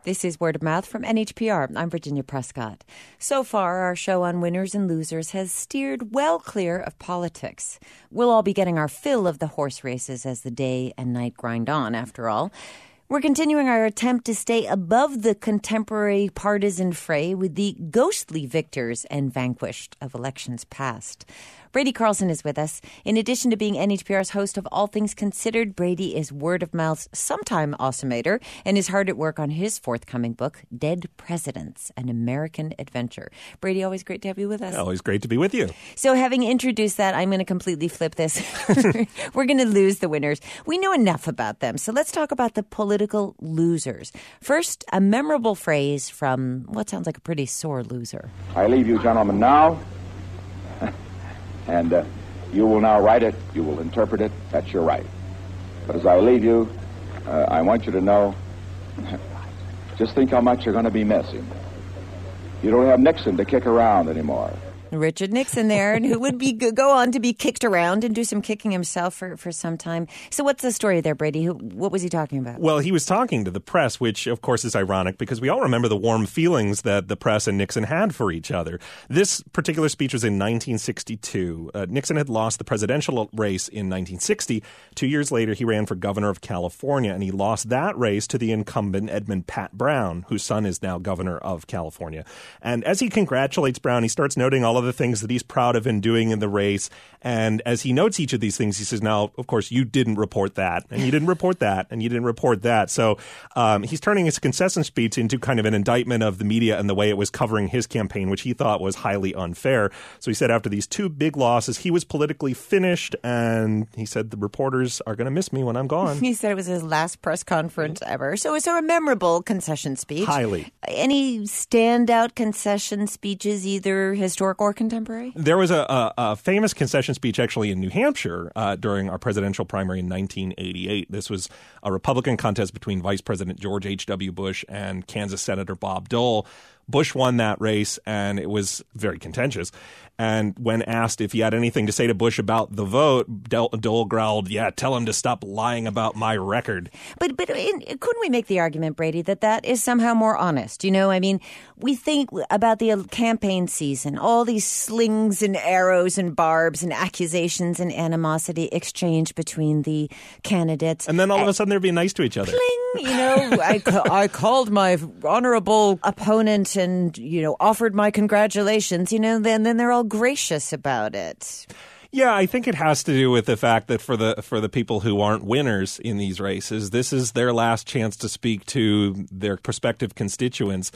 This is Word of Mouth from NHPR. I'm Virginia Prescott. So far, our show on winners and losers has steered well clear of politics. We'll all be getting our fill of the horse races as the day and night grind on, after all. We're continuing our attempt to stay above the contemporary partisan fray with the ghostly victors and vanquished of elections past. Brady Carlson is with us. In addition to being NHPR's host of All Things Considered, Brady is Word of Mouth's sometime awesomator and is hard at work on his forthcoming book, Dead Presidents, An American Adventure. Brady, always great to have you with us. Always great to be with you. So having introduced that, I'm going to completely flip this. We're going to lose the winners. We know enough about them, so let's talk about the political losers. First, a memorable phrase from what sounds like a pretty sore loser. I leave you gentlemen now. And you will now write it, you will interpret it, that's your right. But as I leave you, I want you to know, just think how much you're going to be missing. You don't have Nixon to kick around anymore. Richard Nixon there, and who would be go on to be kicked around and do some kicking himself for some time. So what's the story there, Brady? What was he talking about? Well, he was talking to the press, which, of course, is ironic because we all remember the warm feelings that the press and Nixon had for each other. This particular speech was in 1962. Nixon had lost the presidential race in 1960. 2 years later, he ran for governor of California, and he lost that race to the incumbent Edmund Pat Brown, whose son is now governor of California. And as he congratulates Brown, he starts noting all of the things that he's proud of in doing in the race. And as he notes each of these things, he says, now, of course, you didn't report that, and you didn't report that, and you didn't report that. So he's turning his concession speech into kind of an indictment of the media and the way it was covering his campaign, which he thought was highly unfair. So he said after these two big losses, he was politically finished, and he said the reporters are going to miss me when I'm gone. He said it was his last press conference ever. So it's a memorable concession speech. Highly. Any standout concession speeches, either historic or contemporary? There was a famous concession speech actually in New Hampshire during our presidential primary in 1988. This was a Republican contest between Vice President George H.W. Bush and Kansas Senator Bob Dole. Bush won that race, and it was very contentious. And when asked if he had anything to say to Bush about the vote, Dole growled, "Yeah, tell him to stop lying about my record." But couldn't we make the argument, Brady, that is somehow more honest? You know, I mean, we think about the campaign season, all these slings and arrows and barbs and accusations and animosity exchanged between the candidates. And then all of a sudden they're being nice to each other. Pling, you know, I called my honorable opponent and, you know, offered my congratulations, you know, then they're all gracious about it. Yeah, I think it has to do with the fact that for the people who aren't winners in these races, this is their last chance to speak to their prospective constituents.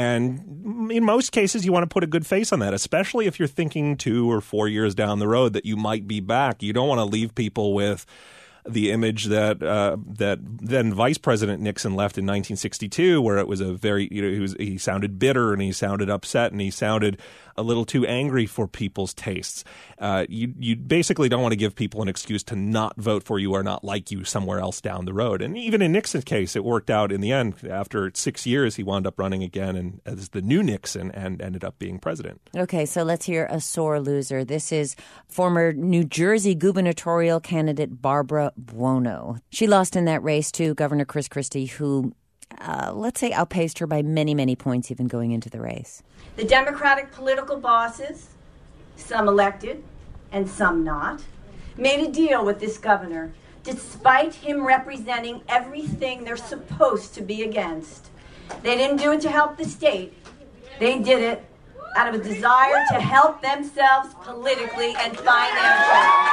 And in most cases, you want to put a good face on that, especially if you're thinking 2 or 4 years down the road that you might be back. You don't want to leave people with the image that then Vice President Nixon left in 1962, where it was a very, you know, he sounded bitter and he sounded upset and he sounded a little too angry for people's tastes. You basically don't want to give people an excuse to not vote for you or not like you somewhere else down the road. And even in Nixon's case, it worked out in the end. After 6 years, he wound up running again and as the new Nixon and ended up being president. Okay, so let's hear a sore loser. This is former New Jersey gubernatorial candidate Barbara Buono. She lost in that race to Governor Chris Christie, who let's say outpaced her by many, many points even going into the race. The Democratic political bosses, some elected and some not, made a deal with this governor despite him representing everything they're supposed to be against. They didn't do it to help the state. They did it out of a desire to help themselves politically and financially.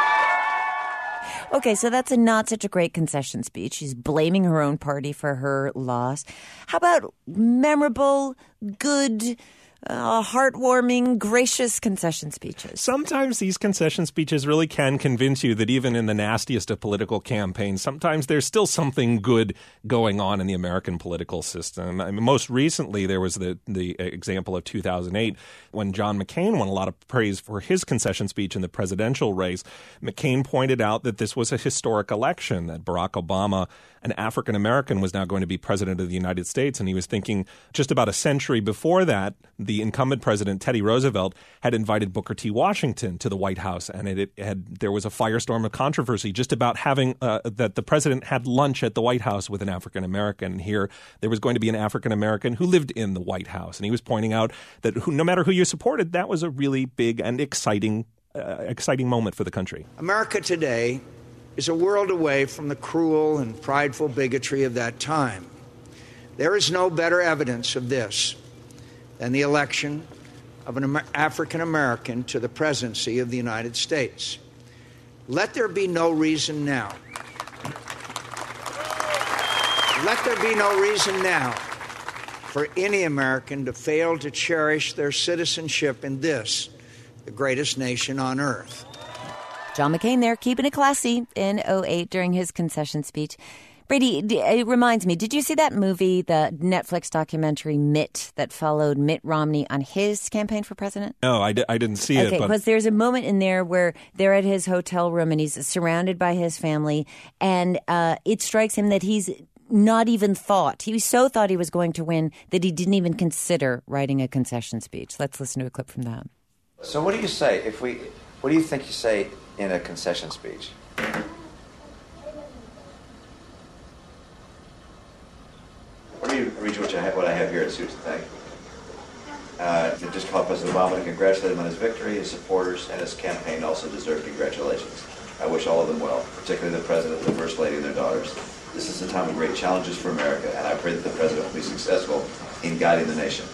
Okay, so that's not such a great concession speech. She's blaming her own party for her loss. How about memorable, good, heartwarming, gracious concession speeches? Sometimes these concession speeches really can convince you that even in the nastiest of political campaigns, sometimes there's still something good going on in the American political system. I mean, most recently, there was the example of 2008 when John McCain won a lot of praise for his concession speech in the presidential race. McCain pointed out that this was a historic election, that Barack Obama, an African American, was now going to be president of the United States. And he was thinking just about a century before that, the incumbent president, Teddy Roosevelt, had invited Booker T. Washington to the White House, and there was a firestorm of controversy just about having that the president had lunch at the White House with an African American. And here there was going to be an African American who lived in the White House, and he was pointing out that no matter who you supported, that was a really big and exciting moment for the country. America today is a world away from the cruel and prideful bigotry of that time. There is no better evidence of this than the election of an African American to the presidency of the United States. Let there be no reason now. Let there be no reason now for any American to fail to cherish their citizenship in this, the greatest nation on earth. John McCain there, keeping it classy in 2008 during his concession speech. Brady, it reminds me, did you see that movie, the Netflix documentary Mitt, that followed Mitt Romney on his campaign for president? No, I didn't see it. Okay, because there's a moment in there where they're at his hotel room and he's surrounded by his family, and it strikes him that he's not even thought. He so thought he was going to win that he didn't even consider writing a concession speech. Let's listen to a clip from that. So what do you say what do you think you say in a concession speech? Let me read you what I have here. It suits the thing. Just call President Obama to congratulate him on his victory. His supporters and his campaign also deserve congratulations. I wish all of them well, particularly the President, the First Lady, and their daughters. This is a time of great challenges for America, and I pray that the President will be successful in guiding the nation.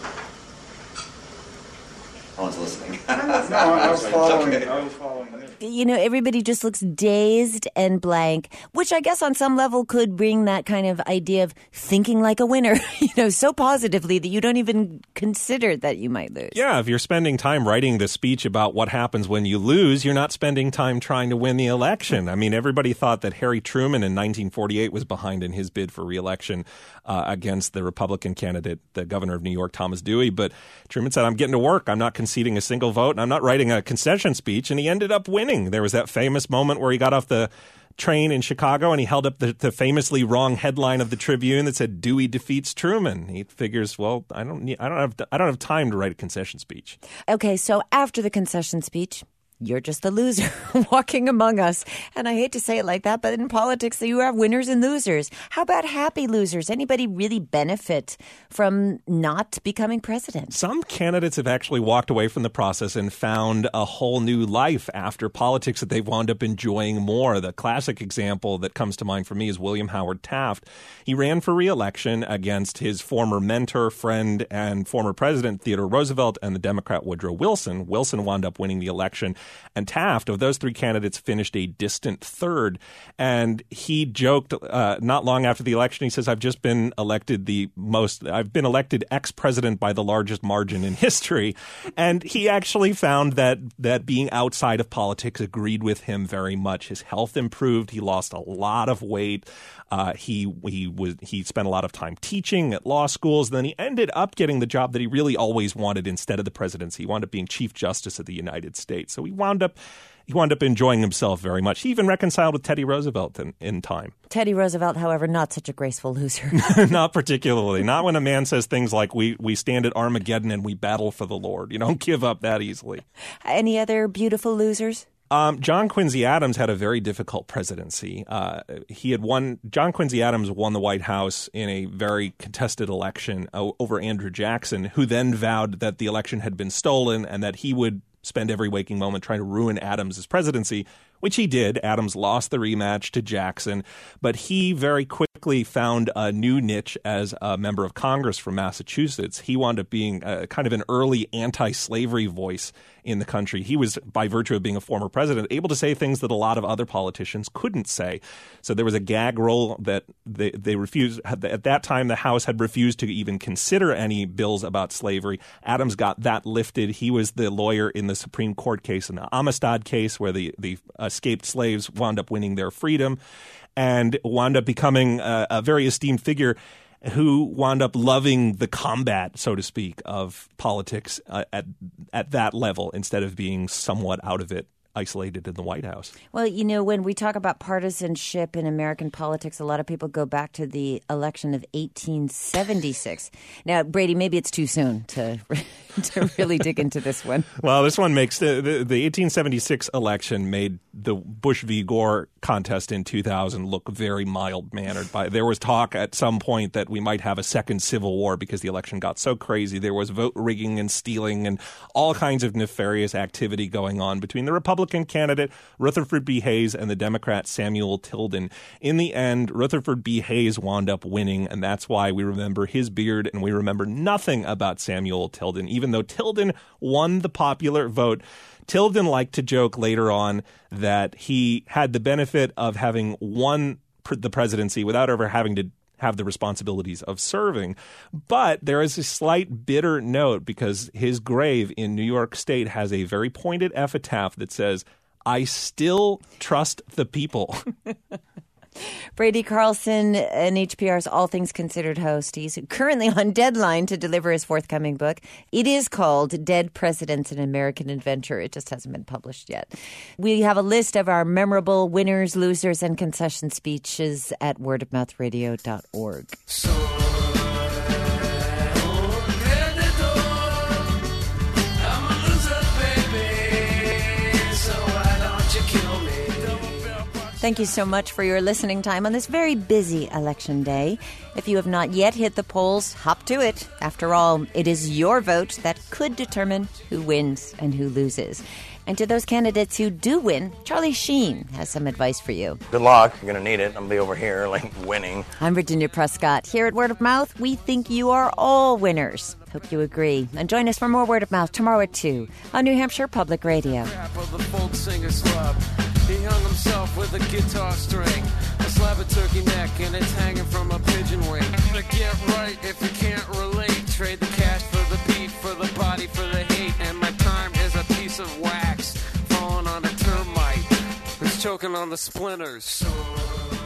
No one's listening. I was following. You know, everybody just looks dazed and blank, which I guess on some level could bring that kind of idea of thinking like a winner, so positively that you don't even consider that you might lose. Yeah, if you're spending time writing the speech about what happens when you lose, you're not spending time trying to win the election. I mean, everybody thought that Harry Truman in 1948 was behind in his bid for re-election against the Republican candidate, the governor of New York, Thomas Dewey. But Truman said, I'm getting to work. I'm not conceding a single vote, and I'm not writing a concession speech. And he ended up winning. There was that famous moment where he got off the train in Chicago and he held up the famously wrong headline of the Tribune that said Dewey defeats Truman. He figures, well, I don't have time to write a concession speech. Okay, so after the concession speech, you're just a loser walking among us. And I hate to say it like that, but in politics, you have winners and losers. How about happy losers? Anybody really benefit from not becoming president? Some candidates have actually walked away from the process and found a whole new life after politics that they've wound up enjoying more. The classic example that comes to mind for me is William Howard Taft. He ran for re-election against his former mentor, friend, and former president, Theodore Roosevelt, and the Democrat Woodrow Wilson. Wilson wound up winning the election. And Taft, of those three candidates, finished a distant third. And he joked not long after the election, he says, I've been elected ex-president by the largest margin in history. And he actually found that being outside of politics agreed with him very much. His health improved. He lost a lot of weight. He spent a lot of time teaching at law schools. Then he ended up getting the job that he really always wanted instead of the presidency. He wound up being Chief Justice of the United States. So he wound up enjoying himself very much. He even reconciled with Teddy Roosevelt in time. Teddy Roosevelt, however, not such a graceful loser. Not particularly. Not when a man says things like, we stand at Armageddon and we battle for the Lord. You don't give up that easily. Any other beautiful losers? John Quincy Adams had a very difficult presidency. John Quincy Adams won the White House in a very contested election over Andrew Jackson, who then vowed that the election had been stolen and that he would spend every waking moment trying to ruin Adams' presidency, which he did. Adams lost the rematch to Jackson, but he very quickly found a new niche as a member of Congress from Massachusetts. He wound up being kind of an early anti-slavery voice in the country. He was, by virtue of being a former president, able to say things that a lot of other politicians couldn't say. So there was a gag rule that they refused. At that time, the House had refused to even consider any bills about slavery. Adams got that lifted. He was the lawyer in the Supreme Court case, in the Amistad case, where the escaped slaves wound up winning their freedom and wound up becoming a very esteemed figure who wound up loving the combat, so to speak, of politics at that level instead of being somewhat out of it, isolated in the White House. Well, when we talk about partisanship in American politics, a lot of people go back to the election of 1876. Now, Brady, maybe it's too soon to to really dig into this one. Well, this one makes the 1876 election made the Bush v. Gore contest in 2000 look very mild-mannered. There was talk at some point that we might have a second civil war because the election got so crazy. There was vote rigging and stealing and all kinds of nefarious activity going on between the Republican candidate Rutherford B. Hayes and the Democrat Samuel Tilden. In the end, Rutherford B. Hayes wound up winning, and that's why we remember his beard and we remember nothing about Samuel Tilden. Even though Tilden won the popular vote, Tilden liked to joke later on that he had the benefit of having won the presidency without ever having to have the responsibilities of serving. But there is a slight bitter note because his grave in New York State has a very pointed epitaph that says, "I still trust the people." Brady Carlson, NHPR's All Things Considered host. He's currently on deadline to deliver his forthcoming book. It is called Dead Presidents, An American Adventure. It just hasn't been published yet. We have a list of our memorable winners, losers, and concession speeches at wordofmouthradio.org. Thank you so much for your listening time on this very busy election day. If you have not yet hit the polls, hop to it. After all, it is your vote that could determine who wins and who loses. And to those candidates who do win, Charlie Sheen has some advice for you. Good luck. You're going to need it. I'm going to be over here, winning. I'm Virginia Prescott. Here at Word of Mouth, we think you are all winners. Hope you agree. And join us for more Word of Mouth tomorrow at 2 on New Hampshire Public Radio. He hung himself with a guitar string, a slab of turkey neck, and it's hanging from a pigeon wing. To get right, if you can't relate, trade the cash for the beat, for the body, for the hate. And my time is a piece of wax falling on a termite who's choking on the splinters.